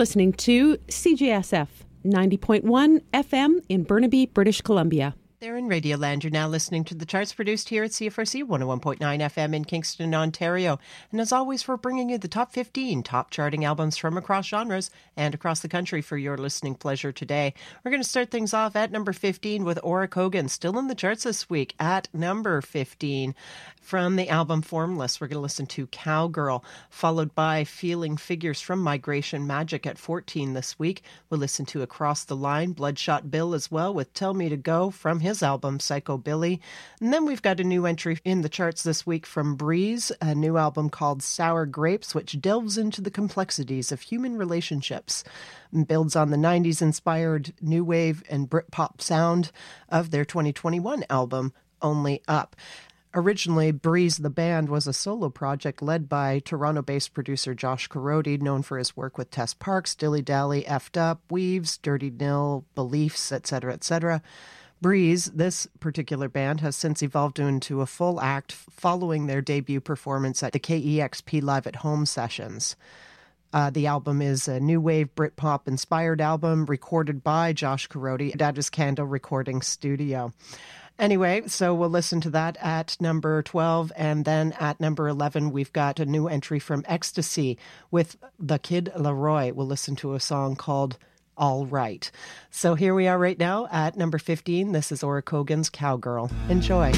Listening to CJSF 90.1 FM in Burnaby, British Columbia. There in Radioland, you're now listening to the charts produced here at CFRC 101.9 FM in Kingston, Ontario. And as always, we're bringing you the top 15 top charting albums from across genres and across the country for your listening pleasure today. We're going to start things off at number 15 with Auric Hogan, still in the charts this week at number 15. From the album Formless, we're going to listen to Cowgirl, followed by Feeling Figures from Migration Magic at 14 this week. We'll listen to Across the Line, Bloodshot Bill as well with Tell Me to Go from his album Psycho Billy. And then we've got a new entry in the charts this week from Breeze, a new album called Sour Grapes, which delves into the complexities of human relationships and builds on the 90s inspired new wave and Britpop sound of their 2021 album Only Up. Originally, Breeze the band was a solo project led by Toronto-based producer Josh Korody, known for his work with Tess Parks, Dilly Dally, Effed Up, Weaves, Dirty Nil, Beliefs, etc., etc. Breeze, this particular band, has since evolved into a full act following their debut performance at the KEXP Live at Home sessions. The album is a new wave Britpop-inspired album recorded by Josh Korody at his Candle Recording Studio. Anyway, so we'll listen to that at number 12, and then at number 11, we've got a new entry from Ecstasy with The Kid Laroi. We'll listen to a song called All Right. So here we are right now at number 15. This is Auric Hogan's Cowgirl. Enjoy.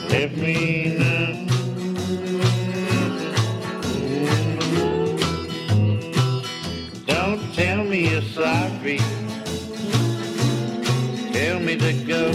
left me now. Don't tell me you're sorry. Tell me to go.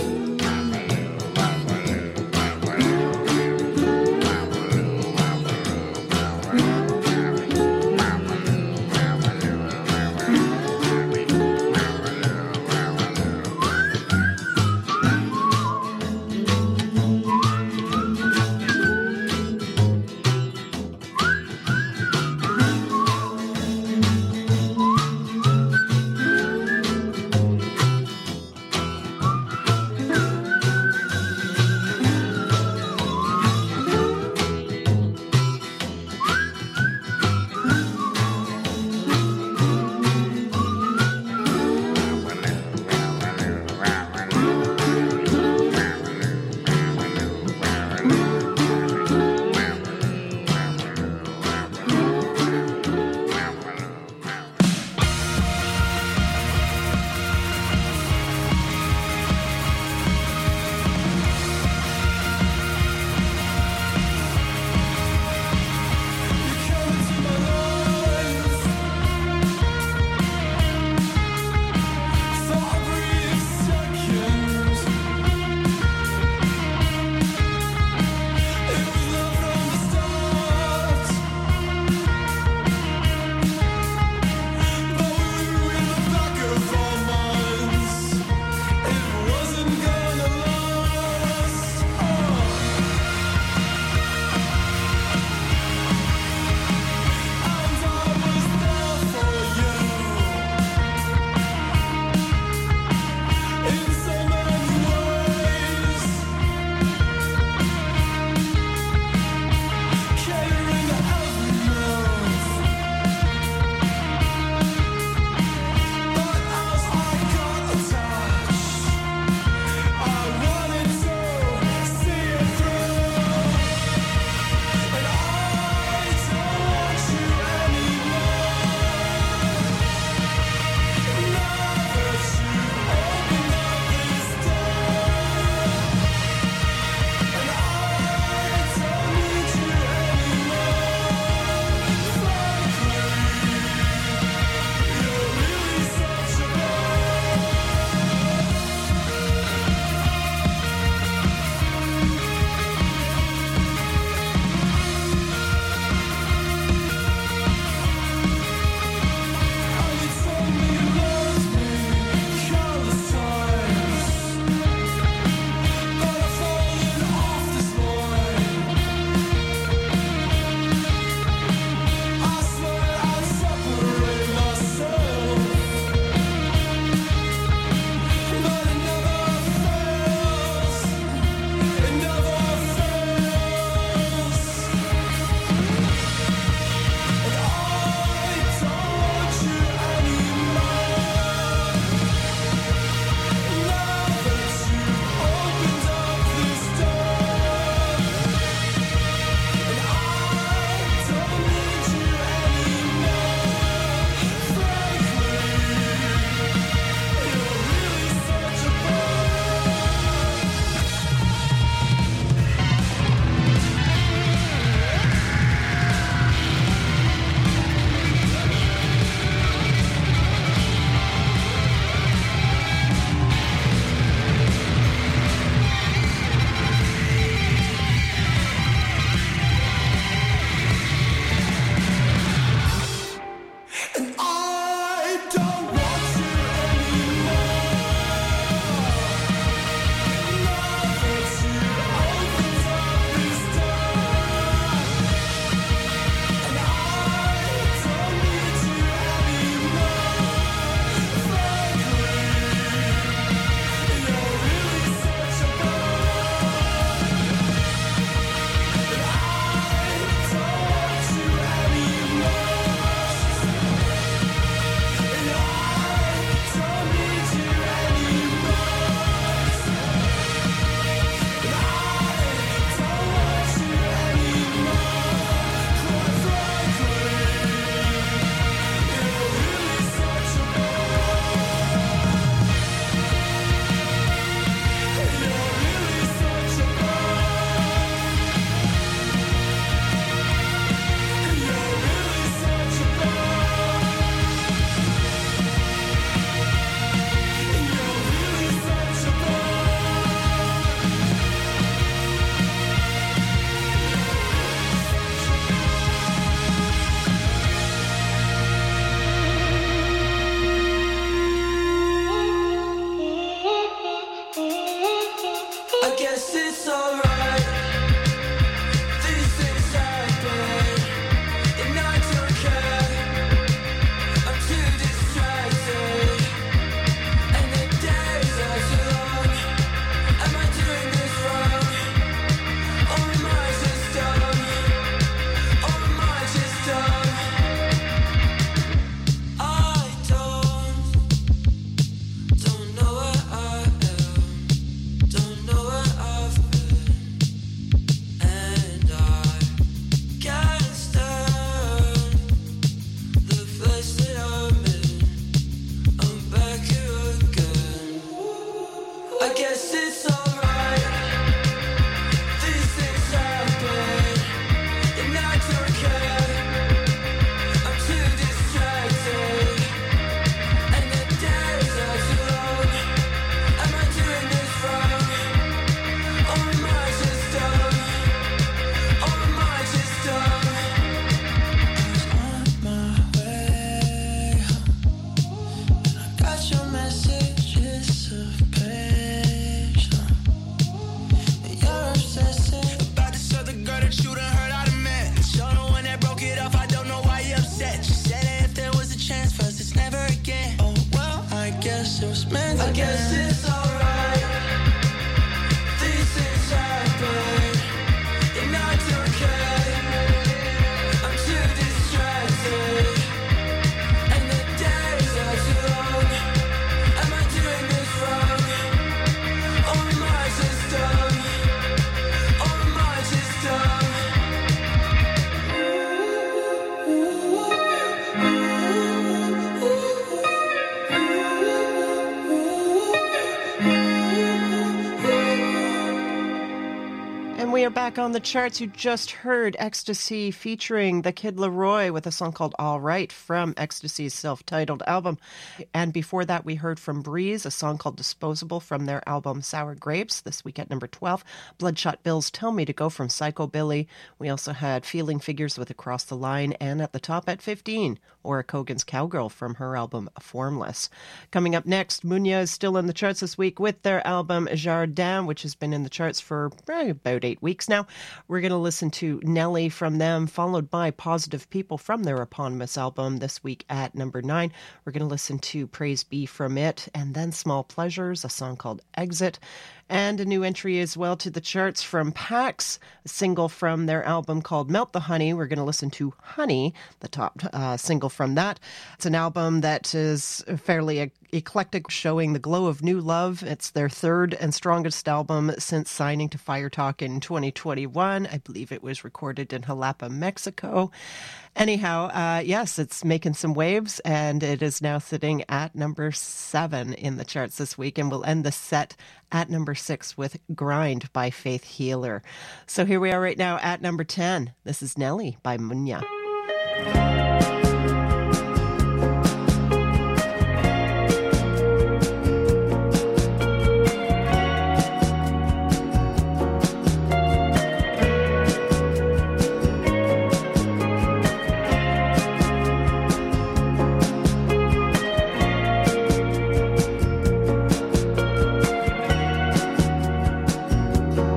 back on the charts. You just heard Ecstasy featuring the Kid Laroi with a song called All Right from Ecstasy's self-titled album. And before that, we heard from Breeze, a song called Disposable from their album Sour Grapes, this week at number 12. Bloodshot Bill's Tell Me to Go from Psychobilly. We also had Feeling Figures with Across the Line, and at the top at 15, Ora Kogan's Cowgirl from her album Formless. Coming up next, Munya is still in the charts this week with their album Jardin, which has been in the charts for about 8 weeks now. We're going to listen to Nelly from them, followed by Positive People from their eponymous album this week at number 9. We're going to listen to Praise Be from it, and then Small Pleasures, a song called Exit. And a new entry as well to the charts from Pax, a single from their album called Melt the Honey. We're going to listen to Honey, the top single from that. It's an album that is fairly eclectic, showing the glow of new love. It's their third and strongest album since signing to Fire Talk in 2021. I believe it was recorded in Jalapa, Mexico. Anyhow, yes, it's making some waves, and it is now sitting at number 7 in the charts this week, and we'll end the set at number 6 with Grind by Faith Healer. So here we are right now at number 10. This is Nelly by Munya.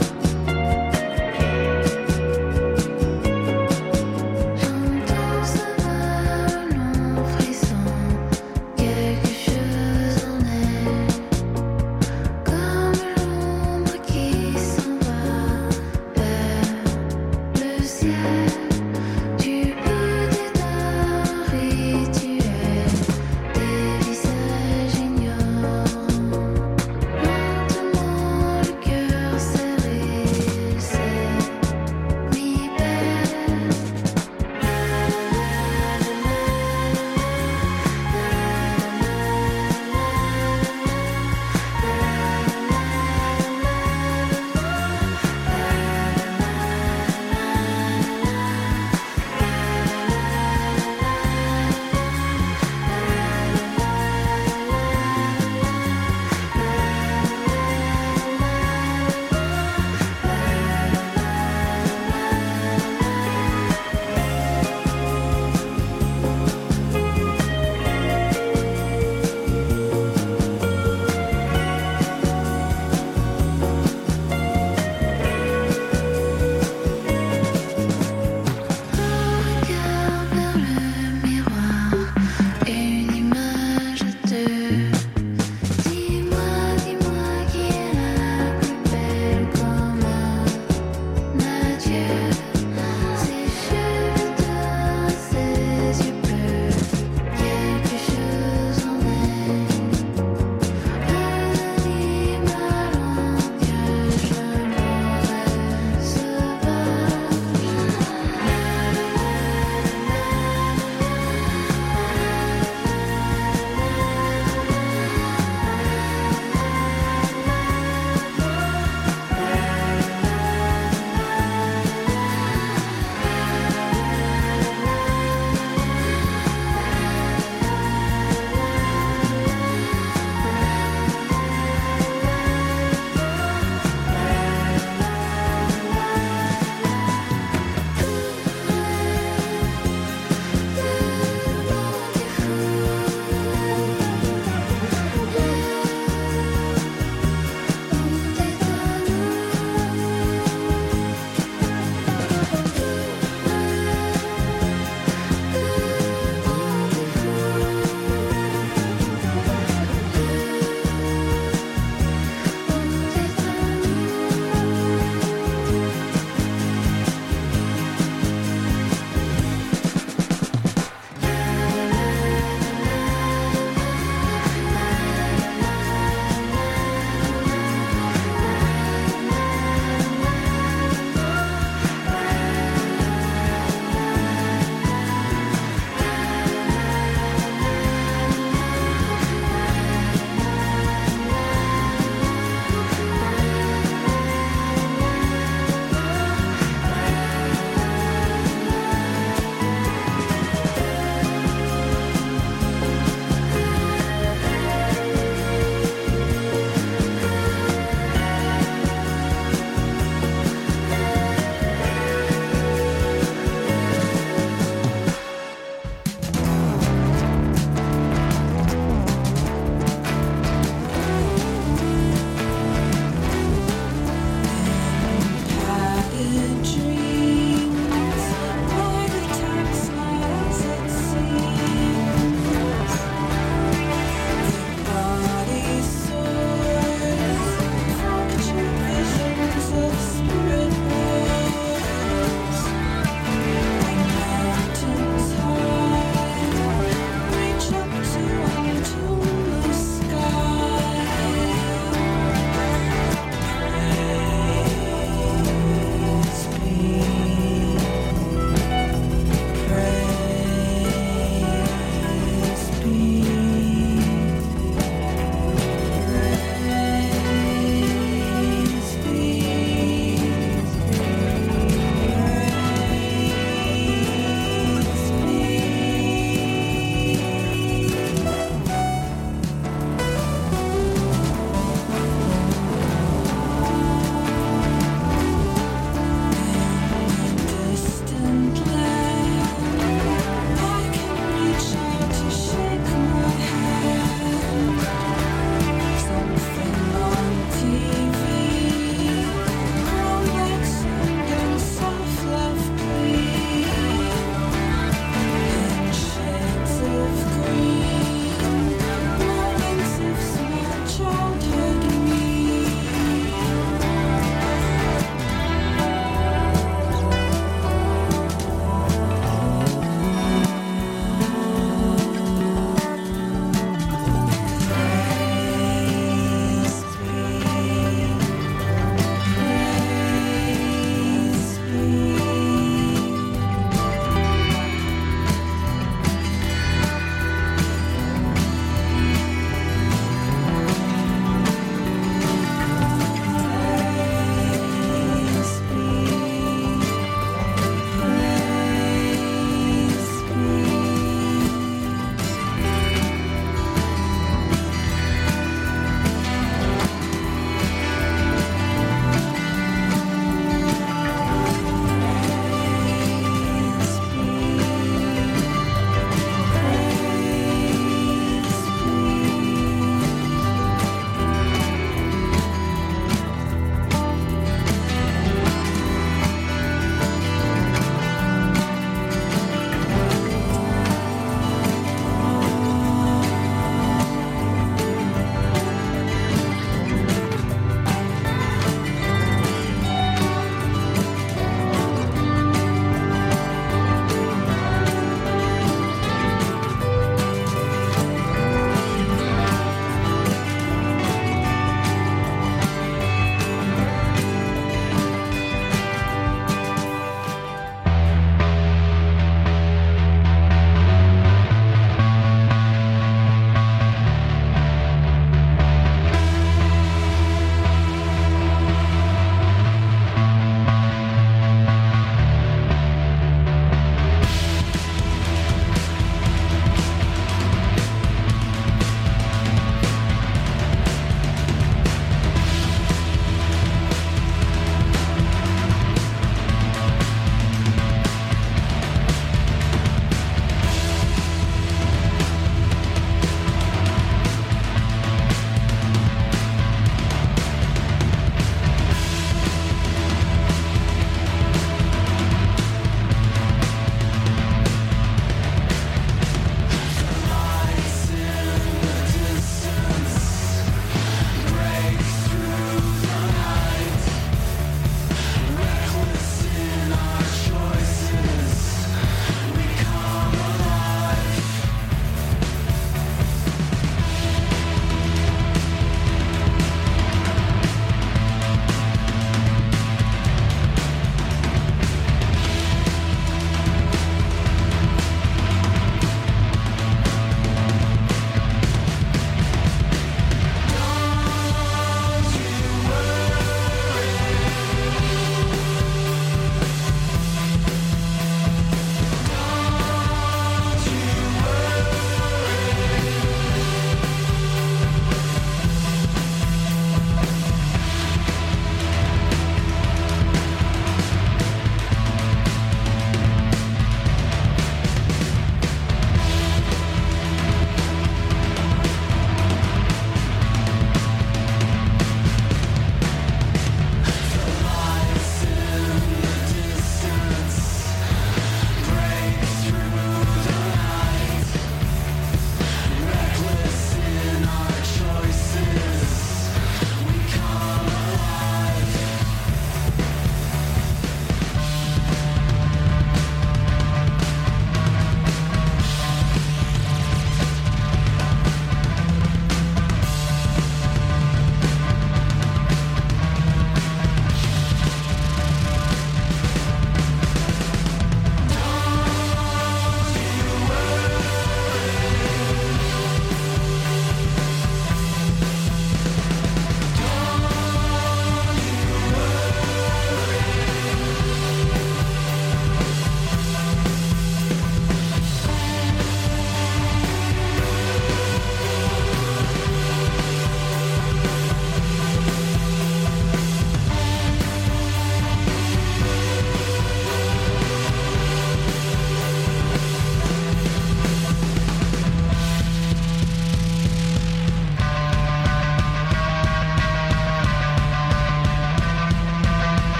Does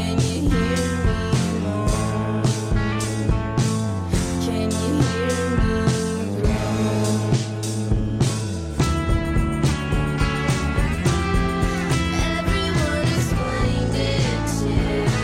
Can you hear